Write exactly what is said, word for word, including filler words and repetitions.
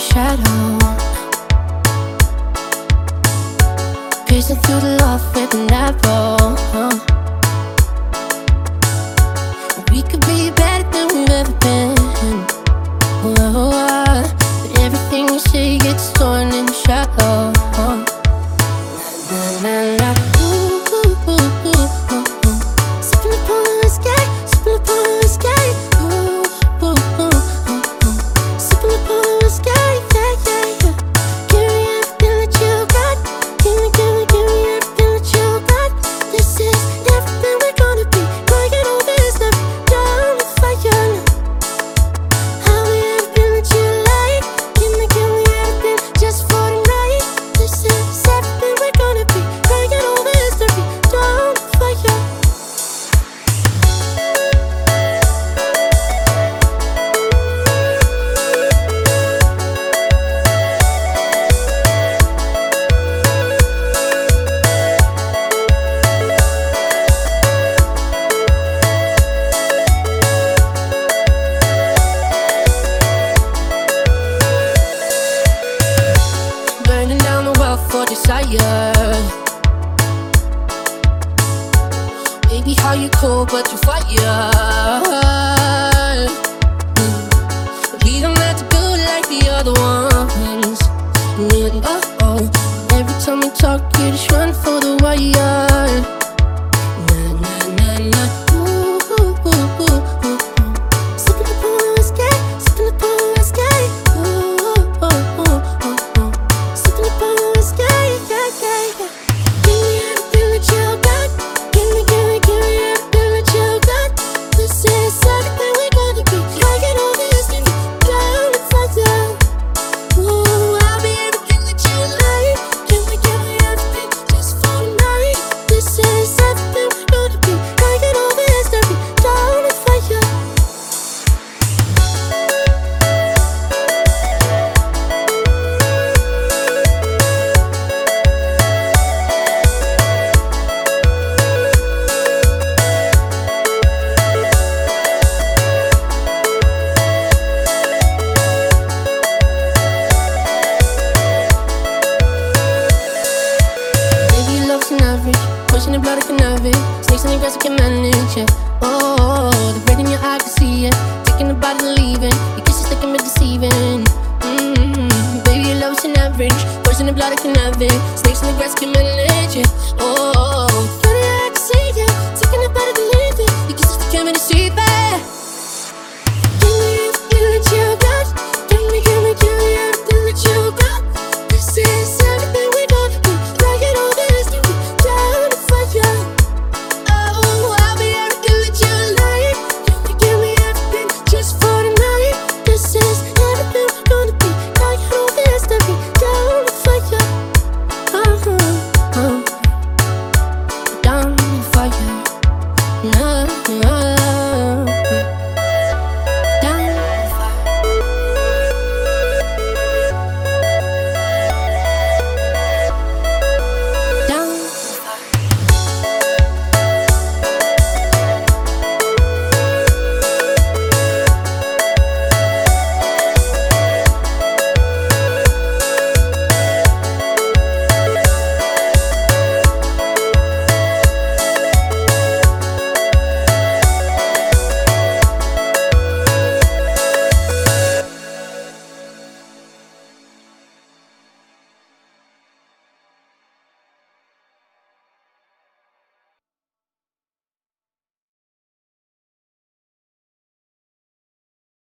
shadow, piercing through the love with an arrow. uh. We could be better than we've ever been. Whoa, uh, but everything we say gets torn in the shadow. uh. Na, na, na, na. Ooh, ooh, ooh, ooh, ooh, ooh. Sipping upon the whiskey, sipping upon the whiskey. Ooh, ooh, ooh, ooh, ooh. Sipping upon the whiskey, yeah, yeah, yeah. Give me everything that you got. Give me, give me, give me everything that you got. This is everything we're gonna be. Gonna get all this every down with fire now. Have me everything that you like. Give me, give me everything just for tonight. This is everything we're gonna be. Gonna get all this every down with fire. Burning down the world for desire. Baby, how you cold but you fire. Mm. We don't have to go like the other ones. Mm, oh, oh. Every time we talk, you just run for the wire. Na na na na. Ooh, ooh, ooh, ooh, ooh. Sipping upon the whiskey, sipping upon the whiskey. Ooh, ooh, ooh, ooh, ooh. Sipping upon the whiskey, yeah, yeah, yeah. Give me everything that you got. Give me, give me, give me everything that you got. This is everything we're gonna be. Gonna get all this and down and further. Ooh, I'll be everything that you like. Give me, give me everything just for tonight. This is everything we're gonna be. Gonna get all this and down and further. Baby, your love's an average. Pushing the blood, I can have it. Snakes in the grass, I can manage it. Oh, the red in your eye, I can see it. Taking the body and leaving. Your kisses taking me deceiving. Mm-hmm. Baby, your love's an average. Pushing the blood, I can have it. Snakes in the grass, I can manage it. Oh, the red in your eye, I can see it. Taking the body and leaving. Your kisses taking me deceiving.